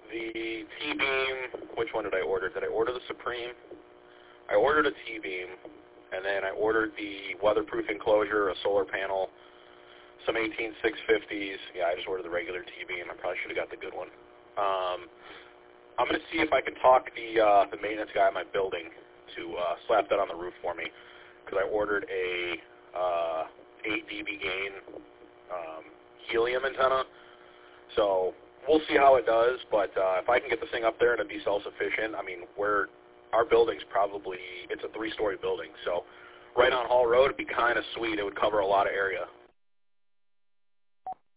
the T-beam, which one did I order? Did I order the Supreme? I ordered a T-beam, and then I ordered the weatherproof enclosure, a solar panel, some 18650s. Yeah, I just ordered the regular T-beam. I probably should have got the good one. I'm going to see if I can talk the maintenance guy at my building to slap that on the roof for me, because I ordered a 8 dB gain helium antenna. So we'll see how it does, but if I can get this thing up there and it'd be self-sufficient, I mean, our building's probably, it's a 3-story building, so right on Hall Road would be kind of sweet. It would cover a lot of area.